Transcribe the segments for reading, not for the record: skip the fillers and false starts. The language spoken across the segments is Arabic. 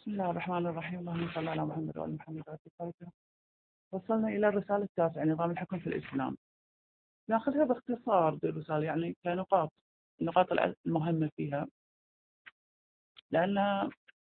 بسم الله الرحمن الرحيم. اللهم صل على محمد وآل محمد وآل طاهرين. وصلنا إلى الرسالة التاسعة، نظام الحكم في الإسلام. ناخذها باختصار دي الرسالة، يعني كنقاط النقاط المهمة فيها، لأن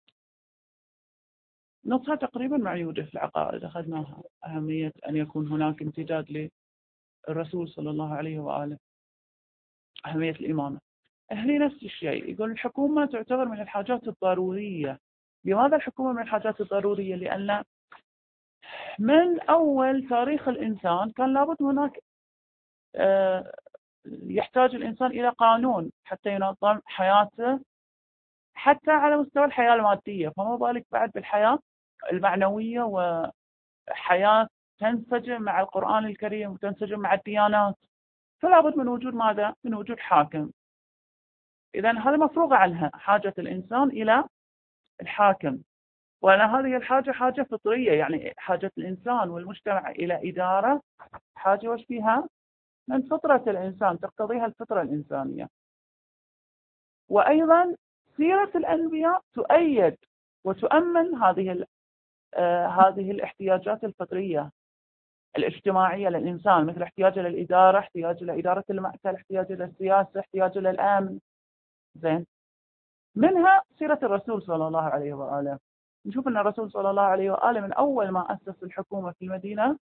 نصها تقريبا معيودة في العقائد أخذناها، أهمية أن يكون هناك امتداد للرسول صلى الله عليه وآله، أهمية الإمامة. هني نفس الشيء، يقول الحكومة تعتبر من الحاجات الضرورية. لماذا الحكومة من الحاجات الضرورية؟ لأن من أول تاريخ الإنسان كان لابد هناك يحتاج الإنسان إلى قانون حتى ينظم حياته، حتى على مستوى الحياة المادية، فما بالك بعد بالحياة المعنوية، وحياة تنسجم مع القرآن الكريم وتنسجم مع الديانات. فلا بد من وجود ماذا؟ من وجود حاكم. إذا هذا مفروغ عنها، حاجة الإنسان إلى الحاكم، وأن هذه الحاجة حاجة فطرية، يعني حاجة الإنسان والمجتمع إلى إدارة حاجة وش فيها؟ من فطرة الإنسان، تقتضيها الفطرة الإنسانية. وأيضا سيرة الأنبياء تؤيد وتؤمن هذه الاحتياجات الفطرية الاجتماعية للإنسان، مثل احتياجه للإدارة، احتياجه إلى إدارة المأكل، احتياجه إلى السياسة، احتياجه إلى الأمن. زين، منها سيرة الرسول صلى الله عليه وآله. نشوف أن الرسول صلى الله عليه وآله من أول ما أسس الحكومة في المدينة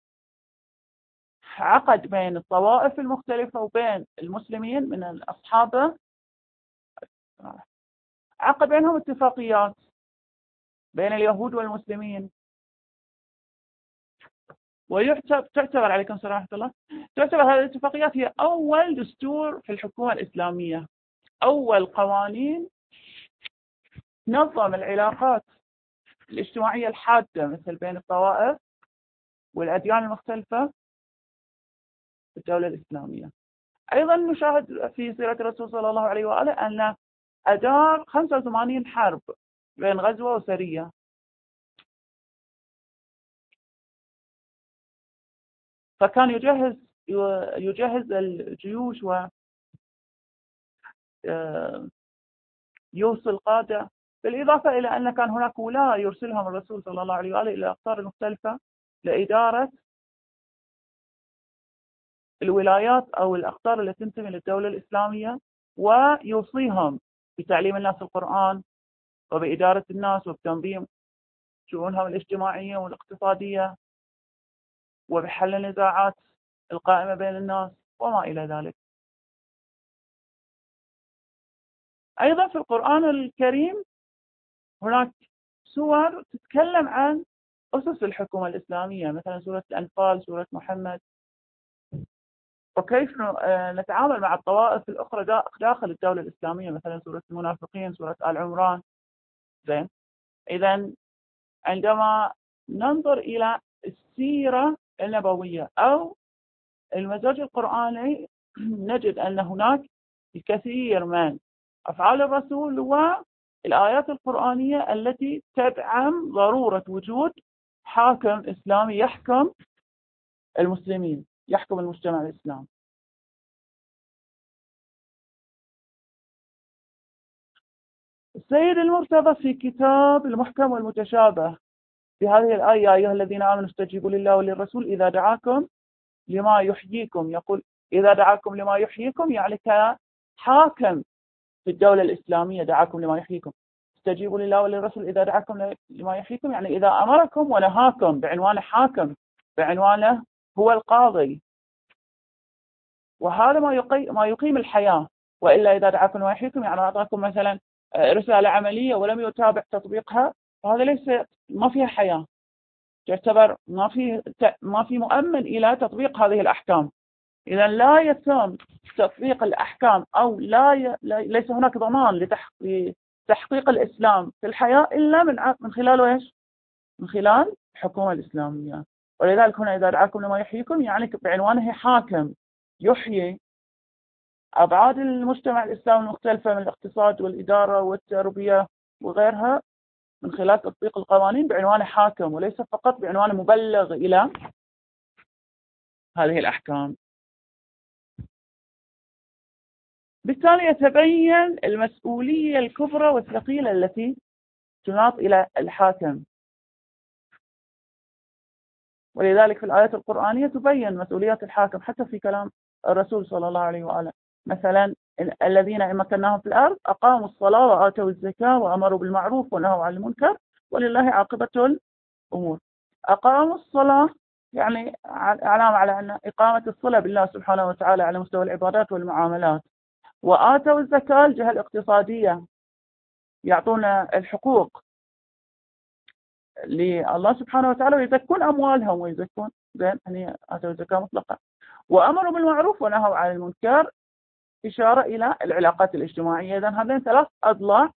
عقد بين الطوائف المختلفة وبين المسلمين من الأصحاب، عقد بينهم اتفاقيات بين اليهود والمسلمين. تعتبر عليكم السلام ورحمة الله، تعتبر هذه الاتفاقيات هي أول دستور في الحكومة الإسلامية، أول قوانين نظم العلاقات الاجتماعية الحادة مثل بين الطوائف والأديان المختلفة في الدولة الإسلامية. أيضا نشاهد في سيرة الرسول صلى الله عليه وآله أن أدار 85 حرب بين غزوة وسرية، فكان يجهز الجيوش ويوصل قادة، بالإضافة إلى أن كان هناك ولاة يرسلهم الرسول صلى الله عليه وآله إلى الأقطار المختلفة لإدارة الولايات أو الأقطار التي تنتمي للدولة الإسلامية، ويوصيهم بتعليم الناس القرآن وبإدارة الناس وبتنظيم شؤونهم الاجتماعية والاقتصادية وبحل النزاعات القائمة بين الناس وما إلى ذلك. أيضا في القرآن الكريم هناك سور تتكلم عن أسس الحكومة الإسلامية، مثلا سورة الأنفال، سورة محمد، وكيف نتعامل مع الطوائف الأخرى داخل الدولة الإسلامية، مثلا سورة المنافقين، سورة آل عمران. زين، إذا عندما ننظر إلى السيرة النبوية أو المزاج القرآني نجد أن هناك الكثير من أفعال الرسول والآيات القرآنية التي تدعم ضرورة وجود حاكم إسلامي يحكم المسلمين، يحكم المجتمع الإسلامي. السيد المرتضى في كتاب المحكم والمتشابه في هذه الآية: يا أيها الذين آمنوا استجيبوا لله وللرسول إذا دعاكم لما يحييكم. يقول إذا دعاكم لما يحييكم، يعني كحاكم في الدولة الإسلامية دعاكم لما يحييكم. استجيبوا لله وللرسول إذا دعاكم لما يحييكم، يعني إذا أمركم ونهاكم، بعنوان حاكم، بعنوانه هو القاضي، وهذا ما يقيم الحياة. وإلا إذا دعاكم لما يحييكم يعني أعطاكم مثلا رسالة عملية ولم يتابع تطبيقها، فهذا ما فيها حياة، تعتبر ما في مؤمن إلى تطبيق هذه الأحكام. إذا لا يتم تطبيق الأحكام أو ليس هناك ضمان لتحقيق الإسلام في الحياة إلا من خلال إيش؟ من خلال الحكومة الإسلامية. ولذلك هنا إذا دعاكم لما يحييكم يعني بعنوانه حاكم يحيي أبعاد المجتمع الإسلامي المختلفة من الاقتصاد والإدارة والتربية وغيرها من خلال تطبيق القوانين بعنوان حاكم، وليس فقط بعنوان مبلغ إلى هذه الأحكام. بالتالي يتبين المسؤولية الكبرى والثقيلة التي تناط إلى الحاكم. ولذلك في الآيات القرآنية تبين مسؤوليات الحاكم حتى في كلام الرسول صلى الله عليه وآله. مثلا الذين إن مكناهم في الأرض أقاموا الصلاة وآتوا الزكاة وأمروا بالمعروف ونهوا عن المنكر ولله عاقبة الأمور. أقاموا الصلاة يعني علامة على أن إقامة الصلة بالله سبحانه وتعالى على مستوى العبادات والمعاملات. وآتوا الزكاة الجهة الاقتصادية، يعطون الحقوق لله سبحانه وتعالى ويزكون أموالهم ويزكون يعني آتوا الزكاة مطلقة. وأمروا بالمعروف ونهوا عن المنكر، إشارة إلى العلاقات الاجتماعية. إذن هذين 3 أضلاع: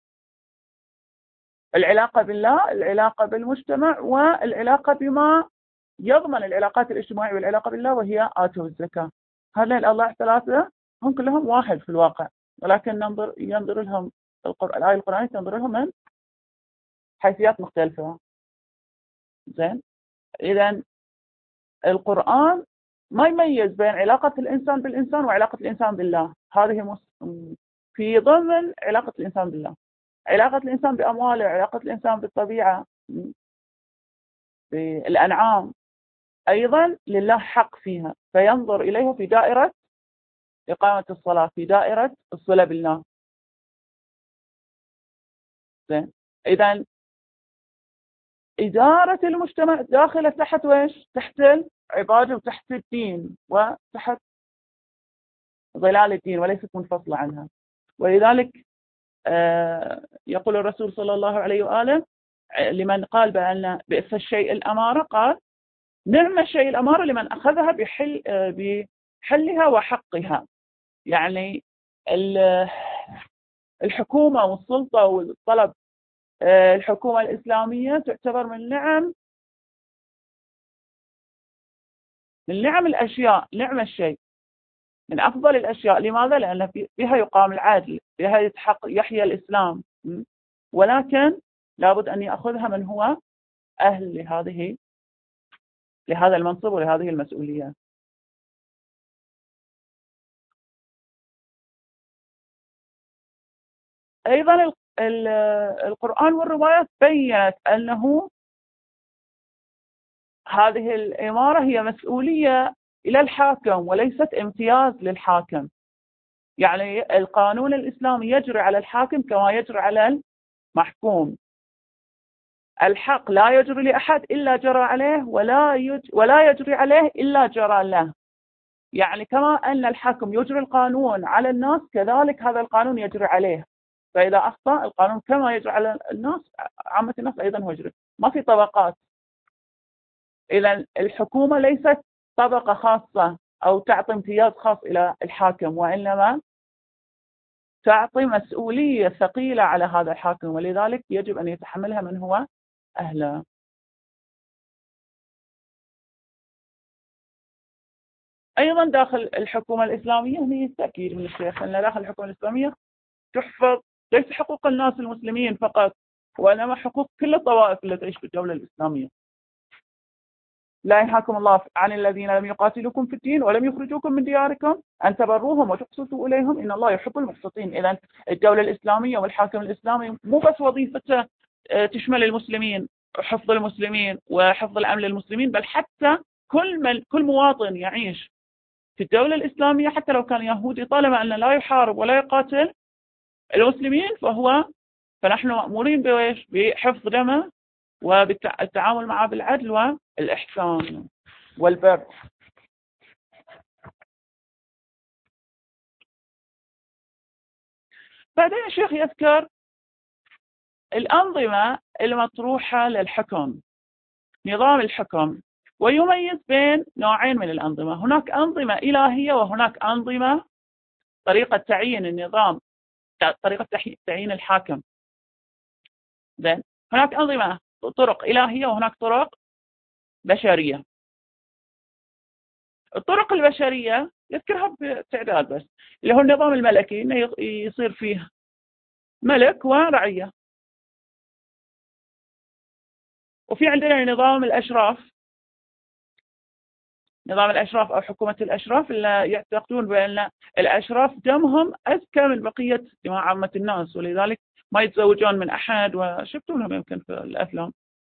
العلاقة بالله، العلاقة بالمجتمع، والعلاقة بما يضمن العلاقات الاجتماعية والعلاقة بالله، وهي آتوا الزكاة. هذين الأضلاع 3 هم كلهم واحد في الواقع، ولكن ينظر لهم الآية القرآنية تنظر لهم من حيثيات مختلفة. زين، إذن القرآن ما يميز بين علاقة الإنسان بالإنسان وعلاقة الإنسان بالله. هذه في ضمن علاقة الإنسان بالله، علاقة الإنسان بأمواله، علاقة الإنسان بالطبيعة، بالأنعام، أيضا لله حق فيها، فينظر إليه في دائرة إقامة الصلاة، في دائرة الصلة بالله. زين، إذن إدارة المجتمع داخلة تحت ويش؟ تحت العبادة وتحت الدين وتحت ظلال الدين وليست منفصلة عنها. ولذلك يقول الرسول صلى الله عليه وآله لمن قال بأن بئس الشيء الأمارة، قال نعم الشيء الأمارة لمن أخذها بحلها وحقها. يعني الحكومة والسلطة والطلب، الحكومة الإسلامية تعتبر من نعم الأشياء، نعم الشيء من أفضل الأشياء. لماذا؟ لأن بها يقام العدل، بها يحيى الإسلام، ولكن لابد أن يأخذها من هو أهل لهذا المنصب ولهذه المسؤولية. أيضا القرآن والروايات بيّنت أنه هذه الإمارة هي مسؤولية إلى الحاكم وليست امتياز للحاكم. يعني القانون الإسلامي يجري على الحاكم كما يجري على المحكوم. الحق لا يجري لأحد إلا جرى عليه، ولا يجري عليه إلا جرى له. يعني كما أن الحاكم يجري القانون على الناس، كذلك هذا القانون يجري عليه. فإذا أخطأ القانون كما يجري على الناس، عامة الناس أيضا هو يجري، ما في طبقات. إذا الحكومة ليست طبقة خاصة أو تعطي امتياز خاص إلى الحاكم، وإنما تعطي مسؤولية ثقيلة على هذا الحاكم، ولذلك يجب أن يتحملها من هو أهله. أيضا داخل الحكومة الإسلامية، هي التأكيد من الشيخ أن داخل الحكومة الإسلامية تحفظ ليس حقوق الناس المسلمين فقط، وإنما حقوق كل الطوائف التي تعيش في الدولة الإسلامية. لا ينهاكم الله عن الذين لم يقاتلوكم في الدين ولم يخرجوكم من دياركم أن تبروهم وتقسطوا إليهم إن الله يحب المقسطين. إذن الدولة الإسلامية والحاكم الإسلامي مو بس وظيفته تشمل المسلمين، حفظ المسلمين وحفظ الأمن للمسلمين، بل حتى كل مواطن يعيش في الدولة الإسلامية حتى لو كان يهودي، طالما أنه لا يحارب ولا يقاتل المسلمين فنحن مأمورين بحفظ دمه وبالتعامل معه بالعدل والإحسان والبر. بعدين الشيخ يذكر الأنظمة المطروحة للحكم، نظام الحكم، ويميز بين نوعين من الأنظمة. هناك أنظمة إلهية وهناك أنظمة طريقة تعيين النظام، طريقة تعيين الحاكم. زين، هناك أنظمة طرق إلهية وهناك طرق بشرية. الطرق البشرية يذكرها بتعداد بس، اللي هو النظام الملكي، إنه يصير فيه ملك ورعية. وفي عندنا نظام الأشراف، نظام الأشراف أو حكومة الأشراف، اللي يعتقدون بأن الأشراف دمهم أزكى من بقية دماء عامة الناس، ولذلك ما يتزوجون من أحد، وشفتونهم يمكن في الأفلام.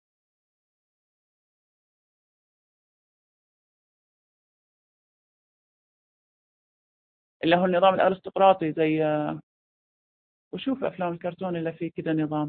اللي هو النظام الأرستقراطي، زي وشوف أفلام الكرتون اللي فيه كذا نظام.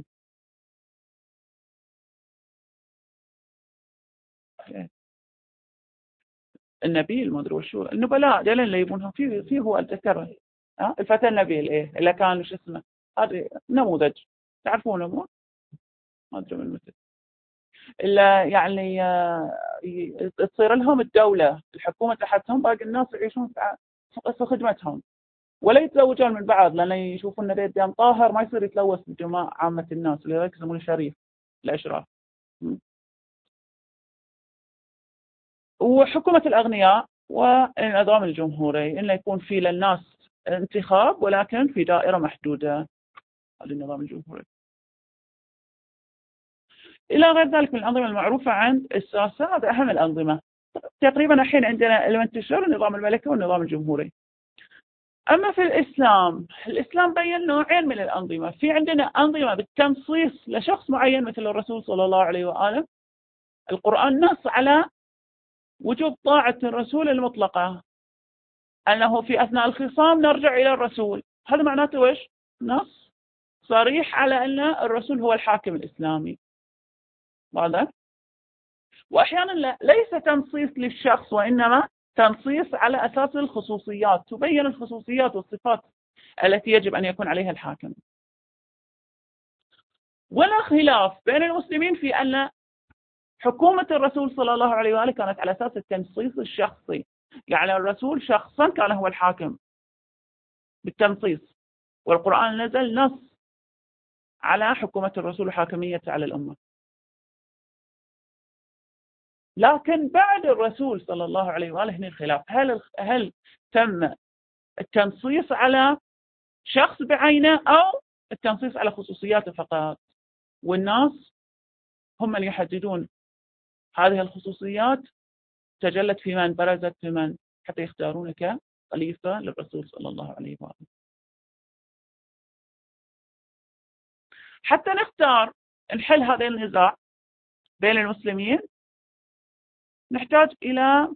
النبيل ما ادري وشو، النبلاء دول اللي يبونهم في هو اتذكر، الفتى النبيل، اللي كان شو اسمه، هذا نموذج تعرفونه مو؟ ما ادري من مثل، الا يعني تصير لهم الدوله، الحكومه تحتهم، باقي الناس يعيشون في خدمتهم، ولا يتزوجون من بعض، لان يشوفون ان دم طاهر ما يصير يتلوث بدماء عامه الناس، لذلك يسمونه شريف الاشراف. وحكومة الأغنياء والنظام الجمهوري، إنه يكون في للناس انتخاب ولكن في دائرة محدودة. هذا النظام الجمهوري. إلى غير ذلك من الأنظمة المعروفة عند الساسة، هذا أهم الأنظمة. تقريبا الحين عندنا المنتشر النظام الملكي والنظام الجمهوري. أما في الإسلام بين نوعين من الأنظمة. في عندنا أنظمة بالتنصيص لشخص معين مثل الرسول صلى الله عليه وآله. القرآن نص على وجوب طاعة الرسول المطلقة، أنه في أثناء الخصام نرجع إلى الرسول. هذا معناته إيش؟ نص صريح على أن الرسول هو الحاكم الإسلامي. واضح؟ وأحيانا ليس تنصيص للشخص، وإنما تنصيص على أساس الخصوصيات، تبين الخصوصيات والصفات التي يجب أن يكون عليها الحاكم. ولا خلاف بين المسلمين في أن حكومة الرسول صلى الله عليه وآله كانت على أساس التنصيص الشخصي، يعني الرسول شخصا كان هو الحاكم بالتنصيص، والقرآن نزل نص على حكومة الرسول وحاكميته على الأمة. لكن بعد الرسول صلى الله عليه وآله هنا الخلاف، هل تم التنصيص على شخص بعينه أو التنصيص على خصوصياته فقط؟ والناس هم اللي يحددون هذه الخصوصيات تجلت في من، برزت في من، حتى يختارون كخليفة للرسول صلى الله عليه وآله. حتى نحل هذا النزاع بين المسلمين، نحتاج إلى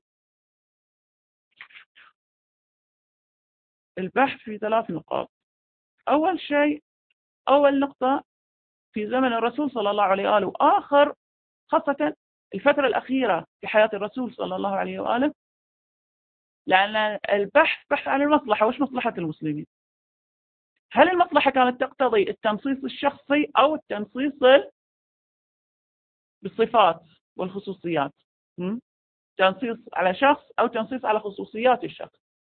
البحث في 3 نقاط. أول شيء، أول نقطة، في زمن الرسول صلى الله عليه وآله وآخر، خاصة الفترة الأخيرة في حياة الرسول صلى الله عليه وآله، لأن بحث عن المصلحة. وش مصلحة المسلمين؟ هل المصلحة كانت تقتضي التنصيص الشخصي أو التنصيص بالصفات والخصوصيات؟ تنصيص على شخص أو تنصيص على خصوصيات الشخص.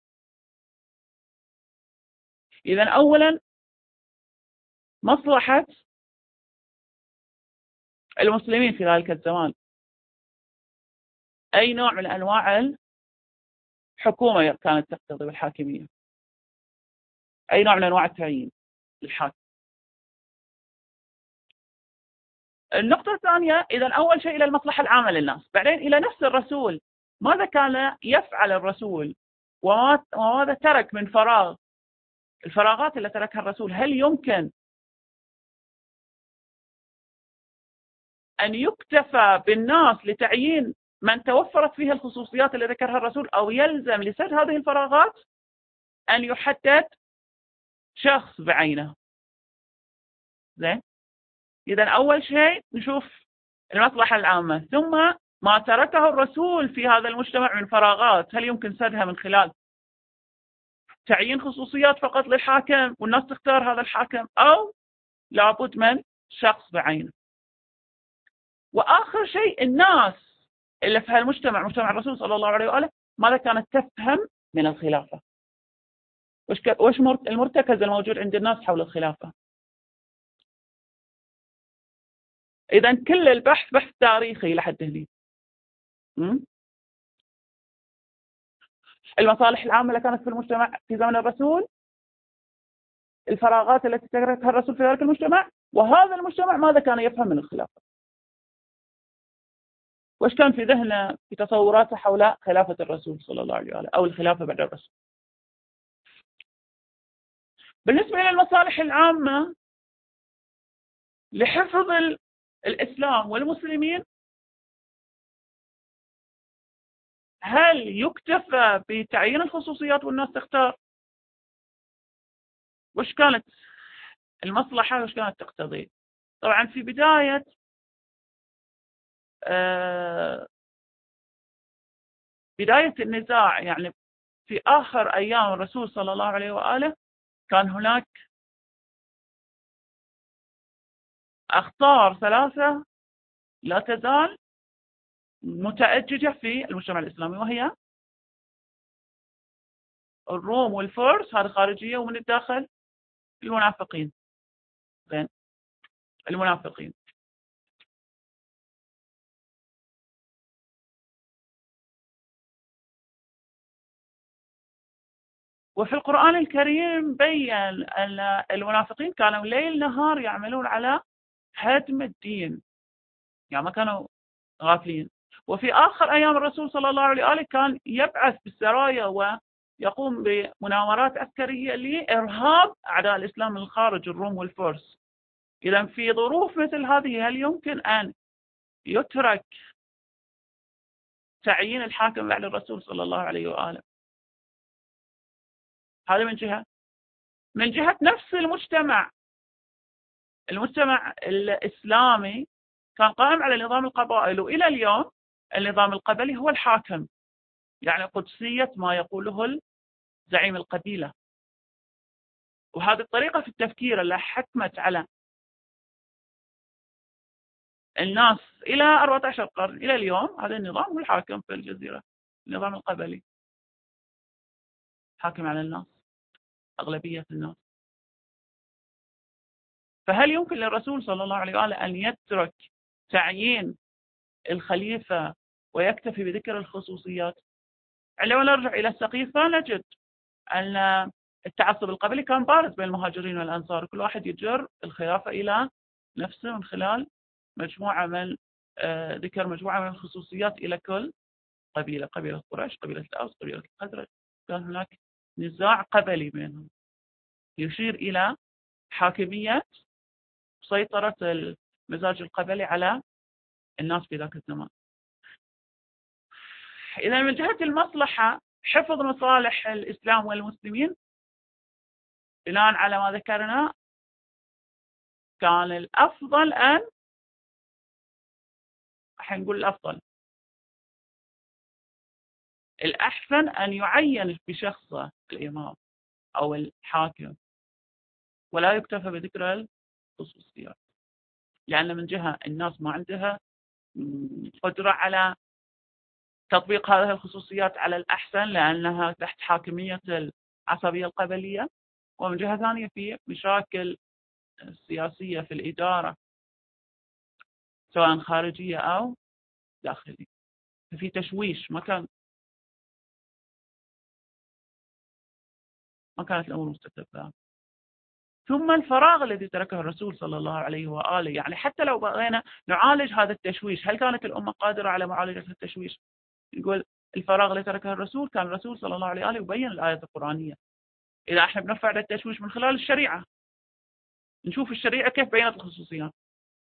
إذن أولا، مصلحة المسلمين في ذلك الزمان، أي نوع من أنواع الحكومة كانت تقتضي بالحاكمية، أي نوع من أنواع التعيين للحاكم. النقطة الثانية، إذا أول شيء إلى المصلحة العامة للناس، بعدين إلى نفس الرسول، ماذا كان يفعل الرسول وماذا ترك من فراغ، الفراغات التي تركها الرسول، هل يمكن أن يكتفى بالناس لتعيين من توفرت فيه الخصوصيات التي ذكرها الرسول، أو يلزم لسد هذه الفراغات أن يحدد شخص بعينه؟ زين. إذا أول شيء نشوف المصلحة العامة، ثم ما تركه الرسول في هذا المجتمع من فراغات، هل يمكن سدها من خلال تعيين خصوصيات فقط للحاكم والناس تختار هذا الحاكم، أو لابد من شخص بعينه؟ وآخر شيء، الناس اللي في هالمجتمع، مجتمع الرسول صلى الله عليه وآله، ماذا كانت تفهم من الخلافة؟ وش المرتكز الموجود عند الناس حول الخلافة؟ إذا كل البحث بحث تاريخي لحد هنا. المصالح العامة اللي كانت في المجتمع في زمن الرسول، الفراغات التي تركها الرسول في ذلك المجتمع، وهذا المجتمع ماذا كان يفهم من الخلافة؟ وش كان في ذهنه في تصوراته حول خلافة الرسول صلى الله عليه وآله أو الخلافة بعد الرسول؟ بالنسبة إلى المصالح العامة، لحفظ الإسلام والمسلمين، هل يكتفى بتعيين الخصوصيات والناس تختار؟ وش كانت المصلحة وش كانت تقتضي؟ طبعا في بداية النزاع، يعني في آخر أيام الرسول صلى الله عليه وآله كان هناك أخطار ثلاثة لا تزال متأججة في المجتمع الإسلامي، وهي الروم والفرس، هذه خارجية، ومن الداخل المنافقين. زين، المنافقين. وفي القرآن الكريم بين أن المنافقين كانوا ليل نهار يعملون على هدم الدين، يعني ما كانوا غافلين. وفي آخر أيام الرسول صلى الله عليه وآله كان يبعث بالسرايا ويقوم بمناورات عسكرية لإرهاب أعداء الإسلام من الخارج، الروم والفرس. إذا في ظروف مثل هذه هل يمكن أن يترك تعيين الحاكم بعد الرسول صلى الله عليه وآله؟ هذا من جهة. من جهة نفس المجتمع الإسلامي كان قائم على نظام القبائل، وإلى اليوم النظام القبلي هو الحاكم، يعني قدسية ما يقوله زعيم القبيلة. وهذه الطريقة في التفكير اللي حكمت على الناس إلى 14 قرن إلى اليوم، هذا النظام هو الحاكم في الجزيرة، النظام القبلي حاكم على الناس، أغلبية الناس. فهل يمكن للرسول صلى الله عليه وآله أن يترك تعيين الخليفة ويكتفي بذكر الخصوصيات؟ عندما نرجع إلى السقيفة نجد أن التعصب القبلي كان بارز بين المهاجرين والأنصار، كل واحد يجر الخلافة إلى نفسه من خلال مجموعة من ذكر مجموعة من الخصوصيات إلى كل قبيلة، قبيلة قريش، قبيلة الأوس، قبيلة الخزرج. كان هناك نزاع قبلي بينهم يشير إلى حاكمية سيطرة المزاج القبلي على الناس في ذاك الزمان. إذا من جهة المصلحة حفظ مصالح الإسلام والمسلمين بناء على ما ذكرنا، كان الأفضل أن نقول الأحسن أن يعين بشخصه الإمام أو الحاكم ولا يكتفى بذكر الخصوصيات، لأن من جهة الناس ما عندها قدرة على تطبيق هذه الخصوصيات على الأحسن لأنها تحت حاكمية العصبية القبلية، ومن جهة ثانية في مشاكل سياسية في الإدارة سواء خارجية أو داخلية، في تشويش، ما كانت الأمور مستتبة. ثم الفراغ الذي تركه الرسول صلى الله عليه وآله، يعني حتى لو بغينا نعالج هذا التشويش، هل كانت الأمة قادرة على معالجة التشويش؟ يقول الفراغ الذي تركه الرسول، كان الرسول صلى الله عليه وآله يبين الآية القرآنية. إذا احنا بنرفع التشويش من خلال الشريعة، نشوف الشريعة كيف بينت الخصوصيات،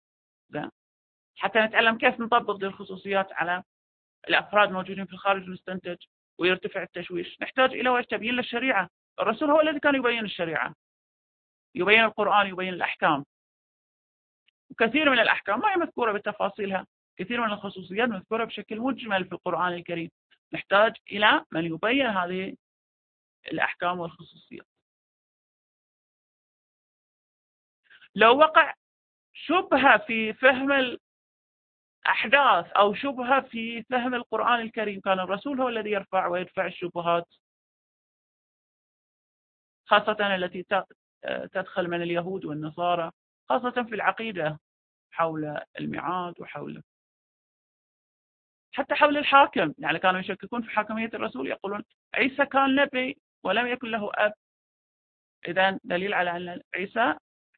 حتى نتعلم كيف نطبق الخصوصيات على الأفراد الموجودين في الخارج ونستنتج ويرتفع التشويش. نحتاج إلى وجه تبيين للشريعة. الرسول هو الذي كان يبين الشريعة، يبين القرآن، يبين الأحكام. وكثير من الأحكام ما هي مذكورة بتفاصيلها، كثير من الخصوصيات مذكورة بشكل مجمل في القرآن الكريم. نحتاج إلى من يبين هذه الأحكام والخصوصيات. لو وقع شبهة في فهم الأحداث أو شبهة في فهم القرآن الكريم، كان الرسول هو الذي يرفع ويدفع الشبهات، خاصة التي تدخل من اليهود والنصارى، خاصة في العقيدة حول الميعاد وحول حتى حول الحاكم. يعني كانوا يشككون في حاكمية الرسول، يقولون عيسى كان نبي ولم يكن له أب، إذن دليل على أن عيسى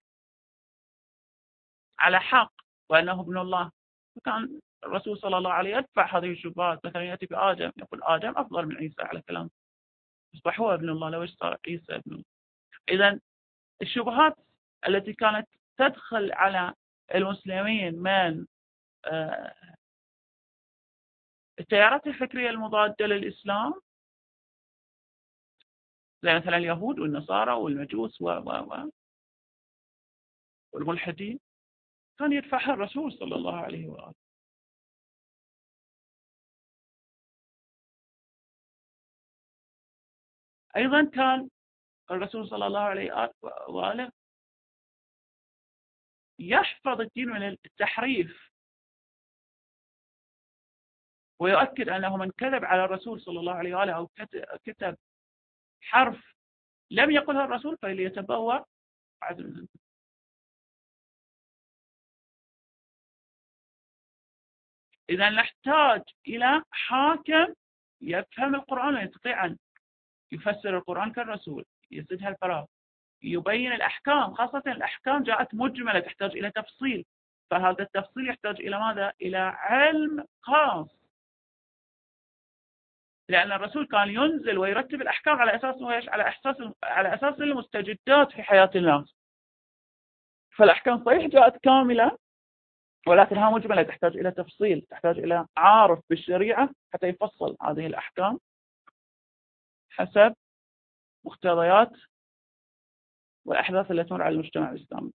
على حق وأنه ابن الله. فكان الرسول صلى الله عليه وسلم يدفع هذه الشبهات. مثلا يأتي بآدم يقول آدم أفضل من عيسى على كلام، يصبح هو ابن الله، لو صار عيسى ابن الله. إذن الشبهات التي كانت تدخل على المسلمين من التيارات الفكرية المضادة للإسلام، زي مثلا اليهود والنصارى والمجوس والملحدين، كان يدفعها الرسول صلى الله عليه وآله. أيضا كان الرسول صلى الله عليه وآله يحفظ الدين من التحريف، ويؤكد أنه من كذب على الرسول صلى الله عليه وآله أو كتب حرف لم يقلها الرسول فليتبوأ مقعده من النار. إذا نحتاج إلى حاكم يفهم القرآن ويستطيع أن يفسر القرآن كالرسول، يسدها الفراغ، يبين الأحكام، خاصة الأحكام جاءت مجملة تحتاج إلى تفصيل، فهذا التفصيل يحتاج إلى ماذا؟ إلى علم خاص، لأن الرسول كان ينزل ويرتب الأحكام على أساس على أساس المستجدات في حياة الناس. فالأحكام صحيح جاءت كاملة، ولكنها مجملة تحتاج إلى تفصيل، تحتاج إلى عارف بالشريعة حتى يفصل هذه الأحكام حسب مقتضيات والأحداث التي تمر على المجتمع الإسلامي.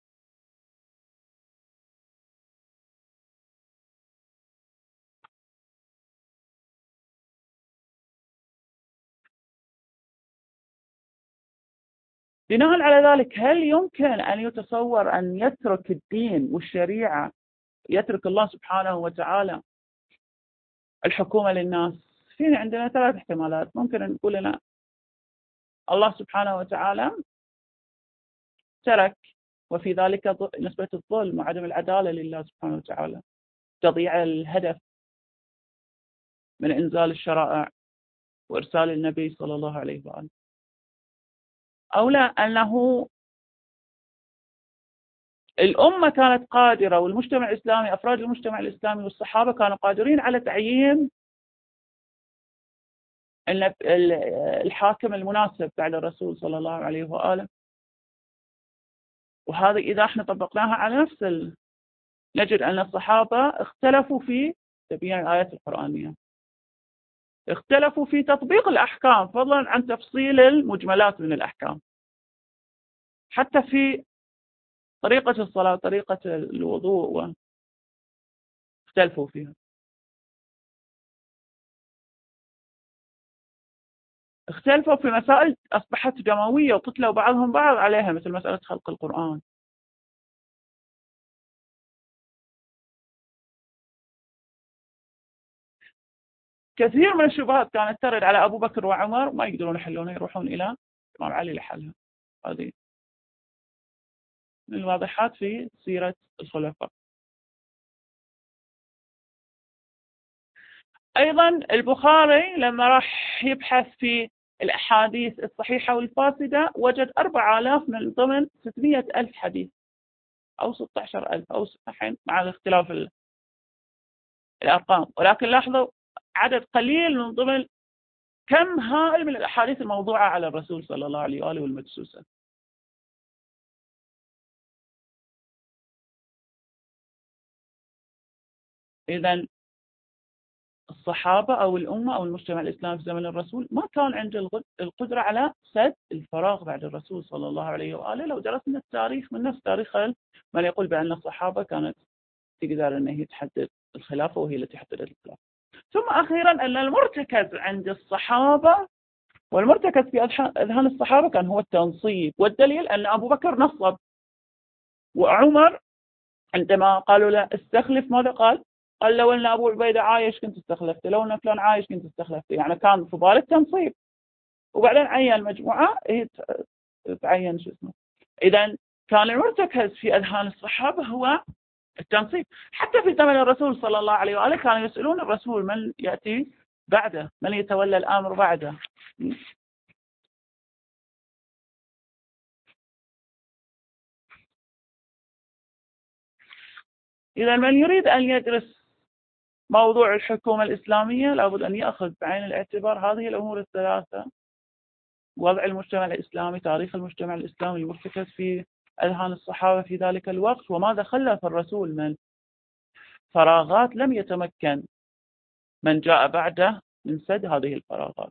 بناء على ذلك، هل يمكن أن يتصور أن يترك الدين والشريعة، يترك الله سبحانه وتعالى الحكومة للناس؟ في عندنا ثلاث احتمالات. ممكن أن نقول لنا الله سبحانه وتعالى ترك، وفي ذلك نسبة الظلم وعدم العدالة لله سبحانه وتعالى، تضييع الهدف من إنزال الشرائع وإرسال النبي صلى الله عليه وآله. أو لا، أنه الأمة كانت قادرة، والمجتمع الإسلامي، أفراد المجتمع الإسلامي والصحابة كانوا قادرين على تعيين الحاكم المناسب بعد الرسول صلى الله عليه وآله. وهذا إذا احنا طبقناها على نجد أن الصحابة اختلفوا في تبيين الآيات القرآنية، اختلفوا في تطبيق الأحكام فضلا عن تفصيل المجملات من الأحكام، حتى في طريقة الصلاة وطريقة الوضوء اختلفوا فيها. اختلفوا في مسائل أصبحت دموية وقتلوا بعضهم بعض عليها، مثل مسألة خلق القرآن. كثير من الشبهات كانت ترد على أبو بكر وعمر، ما يقدرون يحلونها، يروحون إلى الإمام علي لحلها. هذه من الواضحات في سيرة الخلفاء. أيضا البخاري لما راح يبحث في الأحاديث الصحيحة والفاسدة وجد 4000 من ضمن 600,000 حديث، أو 16,000 أو الحين مع اختلاف الأرقام. ولكن لاحظوا عدد قليل من ضمن كم هائل من الأحاديث الموضوعة على الرسول صلى الله عليه وآله والمدسوسة. إذن الصحابة أو الأمة أو المجتمع الإسلامي في زمن الرسول ما كان عنده القدرة على سد الفراغ بعد الرسول صلى الله عليه وآله. لو درسنا التاريخ من نفس تاريخ من يقول بأن الصحابة كانت تقدر أن هي تحدد الخلافة وهي التي حددت الخلافة. ثم أخيرا أن المرتكز عند الصحابة والمرتكز في أذهان الصحابة كان هو التنصيب، والدليل أن أبو بكر نصب، وعمر عندما قالوا له استخلف ماذا قال؟ قال لو أن أبو عبيدة عايش كنت استخلفته، لو أن فلان عايش كنت استخلفته. يعني كان في بال التنصيب، وبعدين عين مجموعة هي تعين شو اسمه. إذا كان المرتكز في أذهان الصحابة هو التنصيب. حتى في زمن الرسول صلى الله عليه وآله كانوا يسألون الرسول من يأتي بعده، من يتولى الأمر بعده. إذا من يريد أن يدرس موضوع الحكومة الإسلامية لابد أن يأخذ بعين الاعتبار هذه الأمور الثلاثة: وضع المجتمع الإسلامي، تاريخ المجتمع الإسلامي المرتكز في أذهان الصحابة في ذلك الوقت، وماذا خلف الرسول من فراغات لم يتمكن من جاء بعده من سد هذه الفراغات.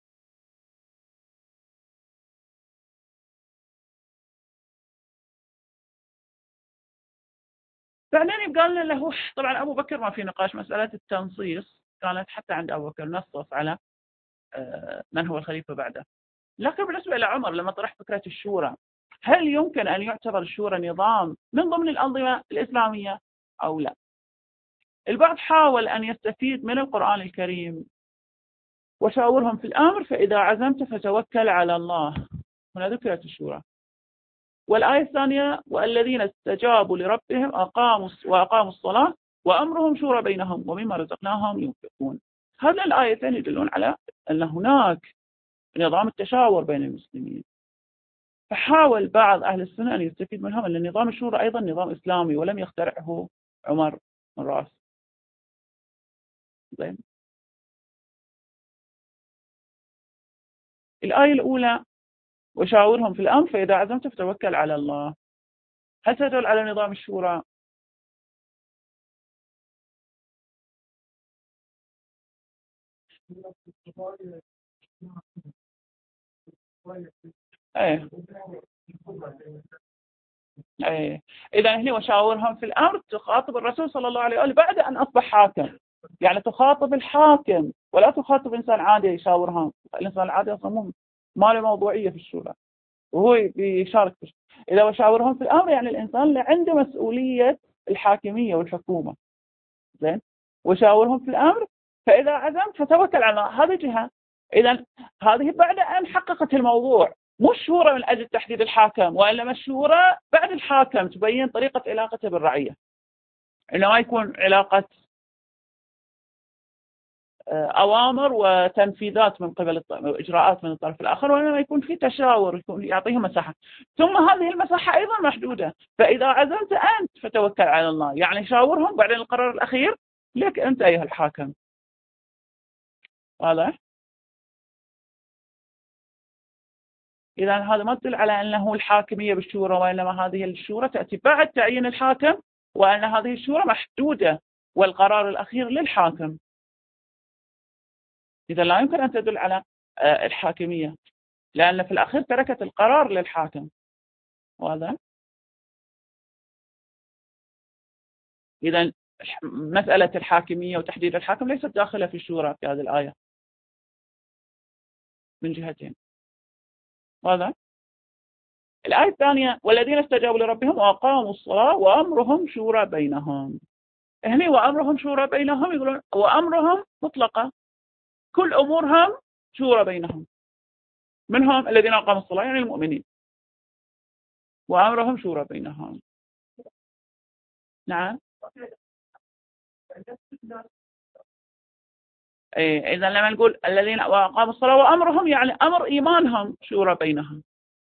بعدين يبقى لنا له طبعا أبو بكر ما في نقاش، مسألة التنصيص كانت حتى عند أبو بكر نصص على من هو الخليفة بعده. لكن بالنسبة إلى عمر لما طرح فكرة الشورى، هل يمكن أن يعتبر الشورى نظام من ضمن الأنظمة الإسلامية أو لا؟ البعض حاول أن يستفيد من القرآن الكريم وشاورهم في الأمر فإذا عزمت فتوكل على الله، هنا ذكرت الشورى. والآية الثانية والذين استجابوا لربهم وأقاموا الصلاة وأمرهم شورى بينهم ومما رزقناهم ينفقون. هذه الآيتين يدلون على أن هناك نظام التشاور بين المسلمين. فحاول بعض أهل السنة أن يستفيد منهم أن نظام الشورى أيضا نظام إسلامي ولم يخترعه عمر من رأس. زين. الآية الأولى وشاورهم في الأمر فإذا عزمت فتوكل على الله، هل تدل على نظام الشورى؟ ايه ايه. اذا هنا وشاورهم في الامر تخاطب الرسول صلى الله عليه وآله بعد ان اصبح حاكم، يعني تخاطب الحاكم ولا تخاطب انسان عادي يشاورهم. الانسان العادي اصلا ما له موضوعيه في الشورى وهو بيشارك في اذا وشاورهم في الامر يعني الانسان اللي عنده مسؤوليه الحاكميه والحكومه. زين. وشاورهم في الامر فاذا عزمت فتوكل على الله، هذه جهه. اذا هذه بعد ان حققت الموضوع، مش شورى من اجل تحديد الحاكم، وانما الشورى بعد الحاكم تبين طريقه علاقته بالرعيه، انما يكون علاقه اوامر وتنفيذات من قبل اجراءات من الطرف الاخر، وانما يكون في تشاور، يكون يعطيهم مساحه. ثم هذه المساحه ايضا محدوده، فاذا عزمت انت فتوكل على الله، يعني شاورهم بعدين القرار الاخير لك انت ايها الحاكم. واضح؟ إذا هذا ما تدل على أنه الحاكمية بالشورى، وإنما هذه الشورى تأتي بعد تعيين الحاكم، وأن هذه الشورى محدودة والقرار الأخير للحاكم. إذا لا يمكن أن تدل على الحاكمية، لأن في الأخير تركت القرار للحاكم. وهذا إذا مسألة الحاكمية وتحديد الحاكم ليست داخلة في الشورى في هذه الآية من جهتين. وهذا الآية الثانية والذين استجابوا لربهم وأقاموا الصلاة وأمرهم شورى بينهم. هنا وأمرهم شورى بينهم يقولون وأمرهم مطلقة، كل أمورهم شورى بينهم، منهم الذين أقاموا الصلاة يعني المؤمنين، وأمرهم شورى بينهم. نعم. إذا لما نقول الذين أقاموا الصلاة وأمرهم يعني أمر إيمانهم شورى بينهم.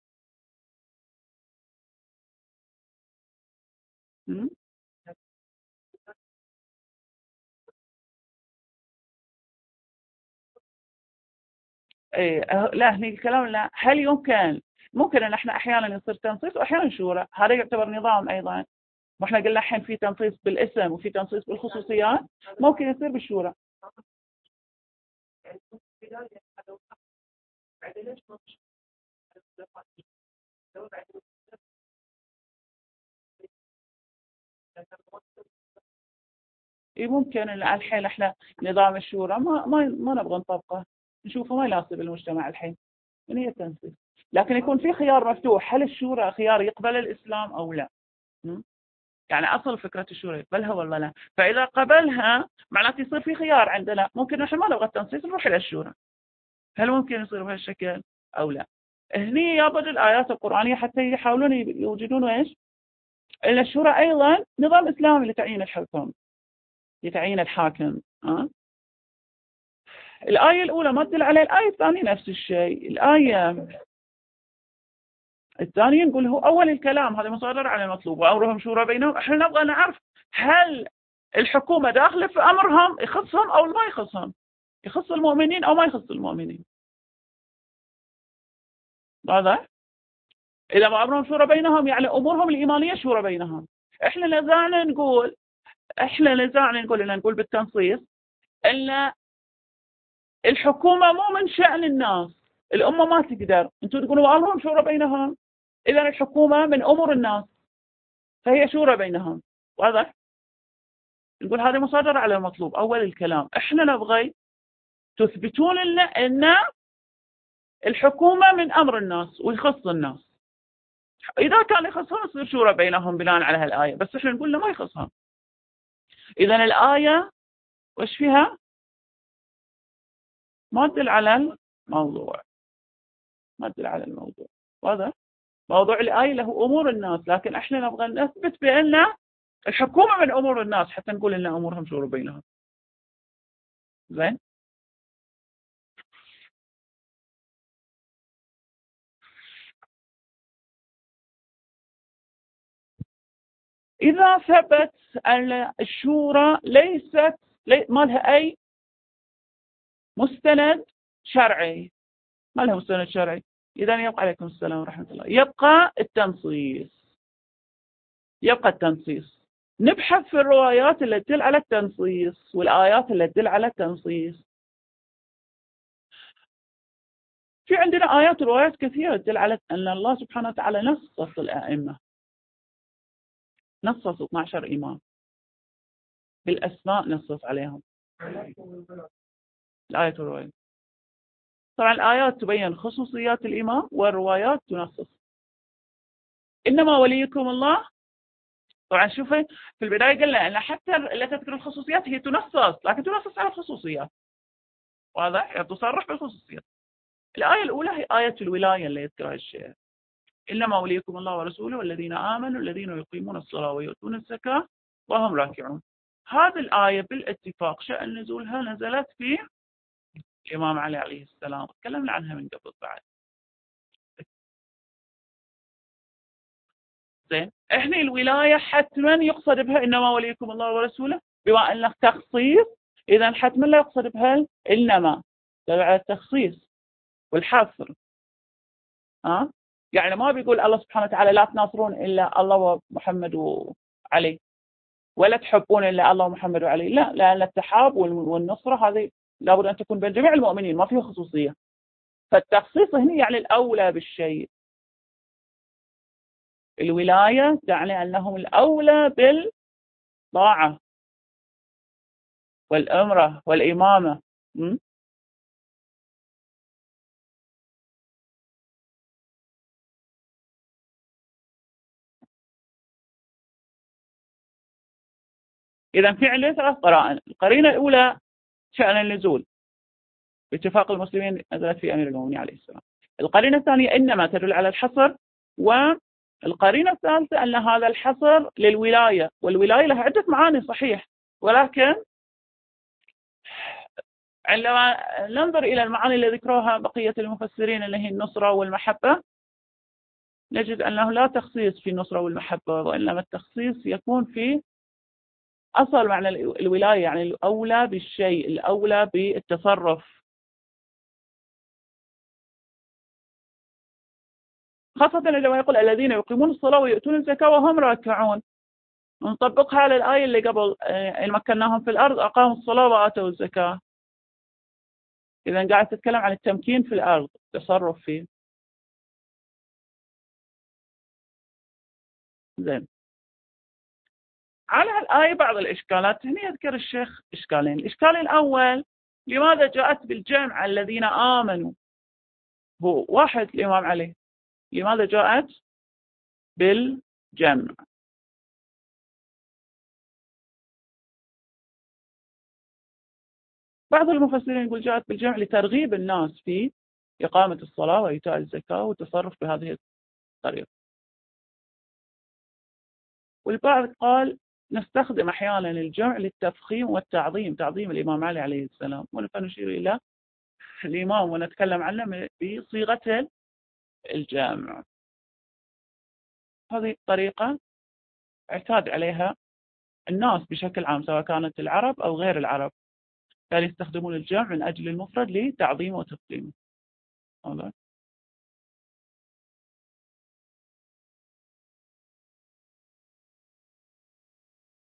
لا هني الكلام لا. هل ممكن أن احنا أحيانا يصير تنصيص وأحيانا شورى، هذا يعتبر نظام أيضا. واحنا قلنا الحين في تنصيص بالاسم وفي تنصيص بالخصوصيات، ممكن يصير بالشورى. ممكن الحين احنا نظام الشورى ما نبغى نطبقه، نشوفه ما يناسب المجتمع الحين، من هي التنصيص. لكن يكون في خيار مفتوح، هل الشورى خيار يقبل الإسلام أو لا؟ يعني أصل فكرة الشورى يقبلها ولا لا؟ فإذا قبلها معناته يصير في خيار عندنا، ممكن نحن ما نبغى التنصيص نروح إلى الشورى. هل ممكن يصير بهالشكل أو لا؟ هني يابد الآيات القرآنية حتى يحاولون يوجدون إيش؟ إن الشورى أيضا نظام إسلامي لتعيين الحكم، لتعيين الحاكم. الآية الأولى ما تدل عليه، الآية الثانية نفس الشيء. الآية الثانية نقول هو أول الكلام هذا مصادر على المطلوب وأمرهم شورى بينهم. احنا نبغى نعرف هل الحكومة داخلة في أمرهم يخصهم أو ما يخصهم، يخص المؤمنين أو ما يخص المؤمنين. واضح؟ إذا ما أمرهم شورى بينهم يعني أمورهم الإيمانية شورى بينهم. إحنا لازالنا نقول بالتنصيص أن الحكومة مو من شأن الناس، الأمة ما تقدر، أنتم تقولوا أمرهم شورى بينهم، إذا الحكومة من أمور الناس فهي شورى بينهم. واضح؟ نقول هذه مصادرة على المطلوب. أول الكلام إحنا نبغي تثبتون لنا أن الحكومة من أمر الناس ويخص الناس. إذا كان يخصهم يصير شورى بينهم بناء على هالآية، بس إحنا نقول له ما يخصهم. إذا الآية وش فيها؟ ما تدل على الموضوع، ما تدل على الموضوع. واضح؟ موضوع الآية له أمور الناس، لكن إحنا نبغى نثبت بأن الحكومة من أمور الناس حتى نقول إن أمورهم شورى بينهم. زين؟ إذا ثبت أن الشورى ما لها أي مستند شرعي، ما لها مستند شرعي، إذا يبقى عليكم السلام ورحمة الله، يبقى التنصيص. نبحث في الروايات التي تدل على التنصيص والآيات التي تدل على التنصيص. في عندنا آيات وروايات كثيرة تدل على أن الله سبحانه وتعالى نصص الأئمة، نصص 12 إمام بالأسماء، نصص عليهم الآية والرواية. طبعا الآيات تبين خصوصيات الإمام والروايات تنصص. إنما وليكم الله. طبعا شوفي في البداية قلنا أن حتى لا تذكر الخصوصيات هي تنصص، لكن تنصص على الخصوصيات. واضح؟ يعني تصرح بالخصوصيات. الآية الأولى هي آية الولاية اللي يذكرها الشيخ، إنما وليكم الله ورسوله والذين آمنوا الذين يقيمون الصلاة ويؤتون الزكاة وهم راكعون. هذه الآية بالاتفاق شأن نزولها نزلت في الإمام علي عليه السلام، تكلمنا عنها من قبل بعد. زين، احنا الولاية حتما يقصد بها إنما وليكم الله ورسوله، بما أنه تخصيص إذا حتما لا يقصد بها إنما، على التخصيص والحصر. يعني ما بيقول الله سبحانه وتعالى لا تناصرون إلا الله ومحمد وعلي، ولا تحبون إلا الله ومحمد وعلي، لا، لأن التحاب والنصرة هذه لابد أن تكون بين جميع المؤمنين، ما فيه خصوصية. فالتخصيص هنا يعني الأولى بالشيء. الولاية تعني أنهم الأولى بالطاعة والأمرة والإمامة. إذا في عندنا 3 قرائن. القرينة الأولى شأن النزول باتفاق المسلمين نزلت في أمير المؤمنين عليه السلام. القرينة الثانية إنما تدل على الحصر، والقرينة الثالثة أن هذا الحصر للولاية، والولاية لها عدة معاني صحيح، ولكن عندما ننظر إلى المعاني اللي ذكروها بقية المفسرين اللي هي النصرة والمحبة، نجد أنه لا تخصيص في النصرة والمحبة، وإنما التخصيص يكون في أصل معنى الولاية، يعني الأولى بالشيء، الأولى بالتصرف، خاصة عندما يقول الذين يقيمون الصلاة ويؤتون الزكاة وهم راكعون. نطبقها على الآية اللي قبل، إن مكناهم في الأرض أقاموا الصلاة وآتوا الزكاة. إذا قاعد تتكلم عن التمكين في الأرض، التصرف فيه. زين، على هالآية بعض الإشكالات. هنا يذكر الشيخ إشكالين. الإشكال الأول، لماذا جاءت بالجمع الذين آمنوا؟ هو واحد الإمام علي، لماذا جاءت بالجمع؟ بعض المفسرين يقول جاءت بالجمع لترغيب الناس في إقامة الصلاة وإيتاء الزكاة والتصرف بهذه الطريقة. والبعض قال نستخدم أحيانا الجمع للتفخيم والتعظيم، تعظيم الإمام علي عليه السلام، ونشير إلى الإمام ونتكلم عنه بصيغة الجامع. هذه الطريقة اعتاد عليها الناس بشكل عام، سواء كانت العرب أو غير العرب، كانوا يستخدمون الجمع من أجل المفرد لتعظيمه وتفخيمه.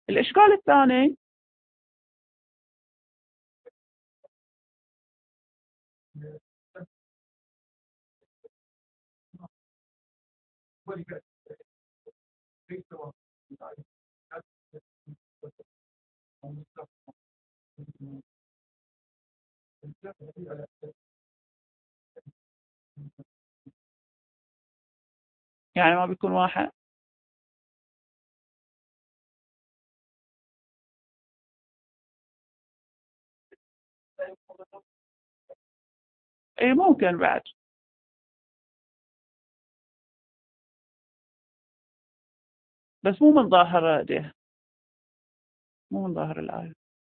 الإشكال الثاني يعني ما بيكون واحد. اي ممكن بعد، بس مو من ظاهر ده، مو من ظاهر الآية،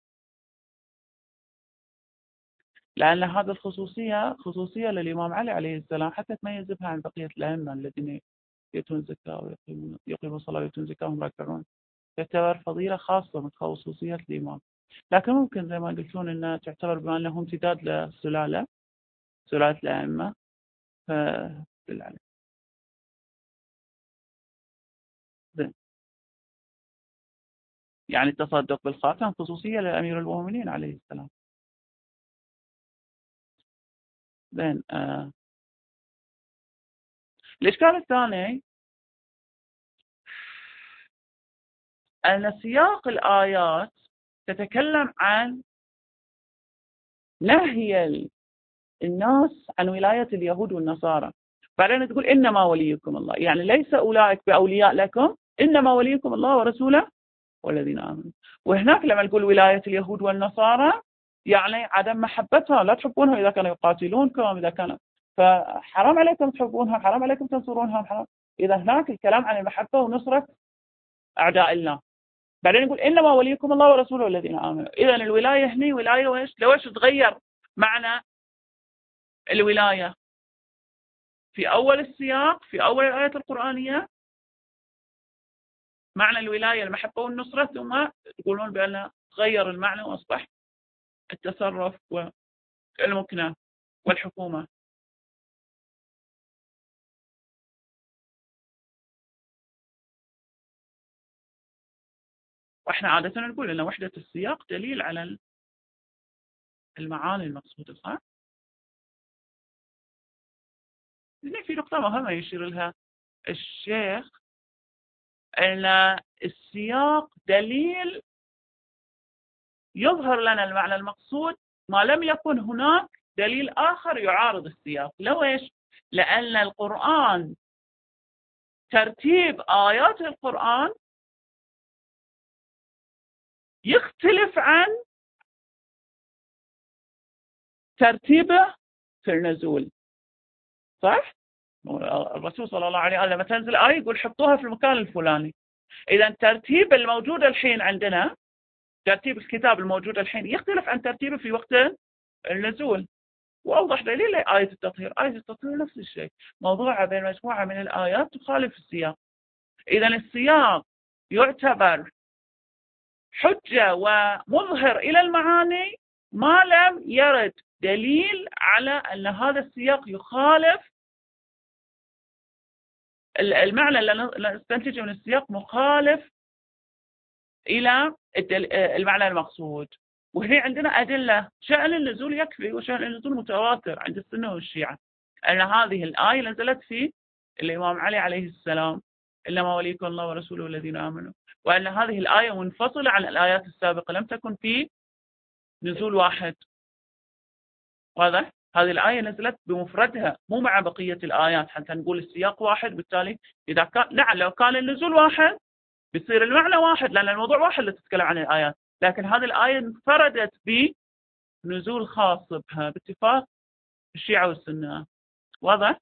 لأن هذه الخصوصية خصوصية للإمام علي عليه السلام حتى تميز بها عن بقية الأئمة الذين يأتون الزكاة ويقيمون الصلاة ويأتون الزكاة وهم راكعون. تعتبر فضيلة خاصة من خصوصية الإمام، لكن ممكن زي ما قلتون أنها تعتبر بما أنه امتداد للسلالة، سلالة الأئمة، فدل عليه. زين، يعني التصدق بالخاتم خصوصية لأمير المؤمنين عليه السلام. زين. الإشكال الثاني أن سياق الآيات تتكلم عن نهي الناس عن ولاية اليهود والنصارى، بعدين تقول إنما وليكم الله، يعني ليس أولئك بأولياء لكم، إنما وليكم الله ورسوله والذين آمنوا. وهناك لما نقول ولاية اليهود والنصارى يعني عدم محبتها، لا تحبونهم إذا كانوا يقاتلونكم، إذا كانوا، فحرام عليكم تحبونهم، حرام عليكم تنصرونهم، حرام. إذا هناك الكلام عن المحبة ونصرة أعداء الله، بعدين يقول إنما وليكم الله ورسوله والذين آمنوا. إذا الولاية هني ولاية وإيش؟ لو إيش تغير معنى الولاية في أول السياق، في أول الآية القرآنية، معنى الولاية المحبة والنصرة، ثم يقولون بأن تغير المعنى وأصبح التصرف والمكنة والحكومة. وإحنا عادة نقول أن وحدة السياق دليل على المعاني المقصودة، صح؟ هنا في نقطة مهمة يشير لها الشيخ، أن السياق دليل يظهر لنا المعنى المقصود ما لم يكن هناك دليل آخر يعارض السياق. لو إيش؟ لأن القرآن، ترتيب آيات القرآن يختلف عن ترتيبه في النزول، صح؟ الرسول صلى الله عليه وسلم لما تنزل آية يقول حطوها في المكان الفلاني. إذا ترتيب الموجود الحين عندنا، ترتيب الكتاب الموجود الحين يختلف عن ترتيبه في وقت النزول. وأوضح دليل آية التطهير، آية التطهير نفس الشيء، موضوعة بين مجموعة من الآيات تخالف السياق. إذا السياق يعتبر حجة ومظهر إلى المعاني ما لم يرد دليل على أن هذا السياق يخالف المعنى اللي نستنتجه من السياق، مخالف إلى المعنى المقصود. وهنا عندنا أدلة، شأن النزول يكفي، وشأن النزول متواتر عند السنة والشيعة، أن هذه الآية نزلت في الإمام علي عليه السلام، إنما وليكم الله ورسوله والذين آمنوا، وأن هذه الآية منفصلة عن الآيات السابقة، لم تكن في نزول واحد. واضح؟ هذه الآية نزلت بمفردها مو مع بقية الآيات حتى نقول السياق واحد. بالتالي إذا كان، نعم، لو كان النزول واحد بيصير المعنى واحد، لأن الموضوع واحد اللي تتكلم عن الآيات، لكن هذه الآية انفردت بنزول خاص بها باتفاق الشيعة والسنة. واضح؟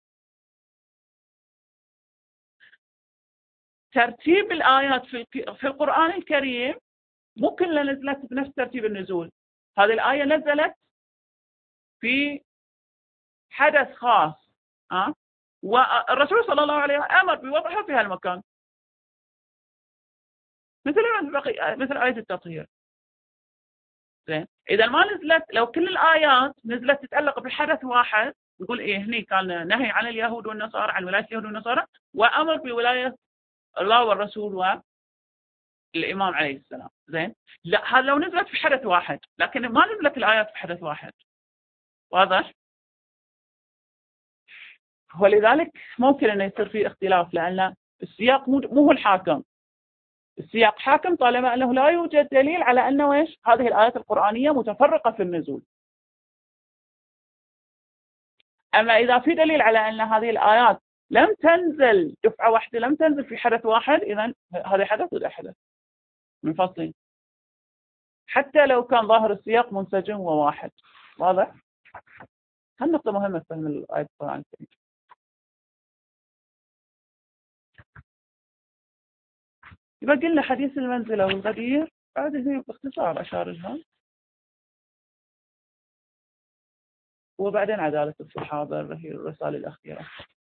ترتيب الآيات في القرآن الكريم مو كلها نزلت بنفس ترتيب النزول. هذه الآية نزلت في حدث خاص، والرسول صلى الله عليه وسلم أمر بوضعها في هالمكان، مثل آية التطهير. زين، إذا ما نزلت، لو كل الآيات نزلت تتعلق بحدث واحد، نقول إيه هني كان نهي عن اليهود والنصارى، عن ولاية اليهود والنصارى، وأمر بولاية الله والرسول الإمام عليه السلام. زين، لا هذا لو نزلت في حدث واحد، لكن ما نزلت الآيات في حدث واحد. واضح؟ ولذلك ممكن أن يصير في اختلاف، لأن السياق مو هو الحاكم. السياق حاكم طالما أنه لا يوجد دليل على أنه إيش هذه الآيات القرآنية متفرقة في النزول. أما إذا في دليل على أن هذه الآيات لم تنزل دفعة واحدة، لم تنزل في حدث واحد، إذن هذا حدث وذا حدث منفصلين، حتى لو كان ظاهر السياق منسجم وواحد. واضح؟ هالنقطة مهمة في فهم الآية القرآن الكريم. يبقى قلنا حديث المنزلة والغدير، هذه باختصار أشارجها، وبعدين عدالة الصحابة هي الرسالة الأخيرة.